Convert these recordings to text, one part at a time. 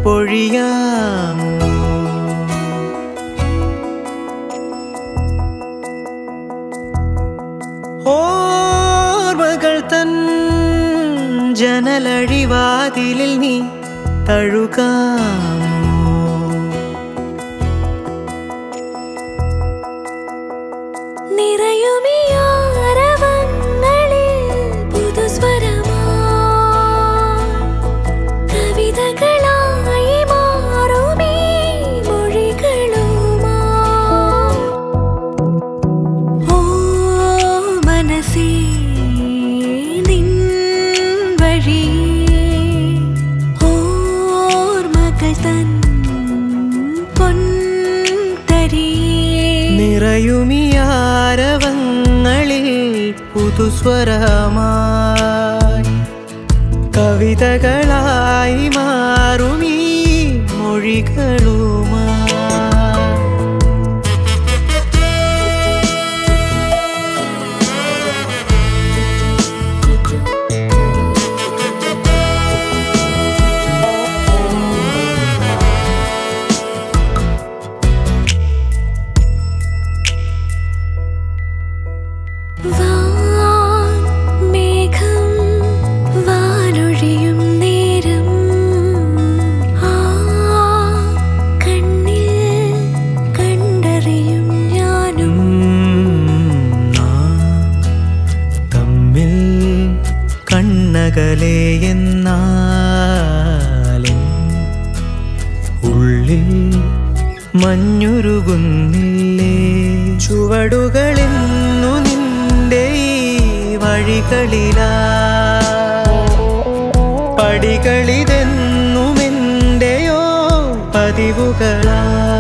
പൊഴിയാമോ? ഓർമ്മകൾ തൻ ജനലഴിവാതിലിൽ നീ തഴുകാമോ? നിറയുമിയാരവങ്ങളിൽ പുതുസ്വരമായി കവിതകളായി മാറുമീ മൊഴികളുമായി. കണ്ണകലെ എന്നാലും ഉള്ളിൽ മഞ്ഞുരുകുന്നില്ലേ? ചുവടുകളെന്നു നിന്റെ ഈ വഴികളിലാ, പടികളിതെന്നുമെന്റെയോ പതിവുകളാ.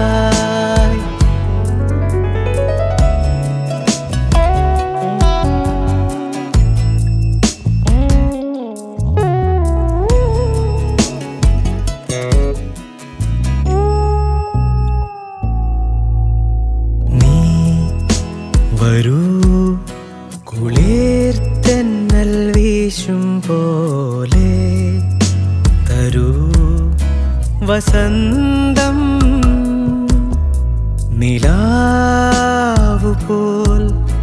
വരൂ കുളിർത്തന്നൽ വീശും പോലെ, തരൂ വസന്തം നിലാവുപോൽ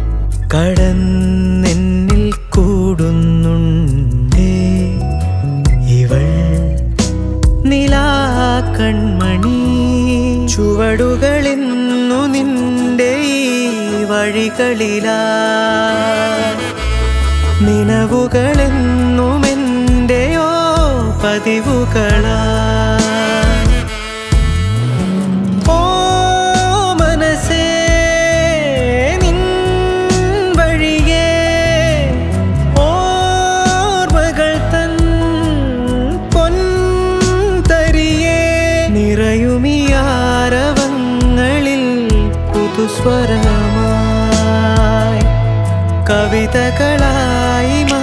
കടന്നെന്നിൽ കൂടുന്നുണ്ടേ. ഇവൾ നിലാക്കൺമണി, ചുവടുകളെന്നു നിന്റെ ഈ വഴികളിലാ, നിലവുകളെന്നുമെന്റെയോ പതിവുകളാ. ഓ മനസ്സേ നിൻ വഴിയേ, ഓർമ്മകൾ തൻ പൊൻതരിയേ, നിറയുമിയാരവങ്ങളിൽ പുതുസ്വരമായി കവിതകളായി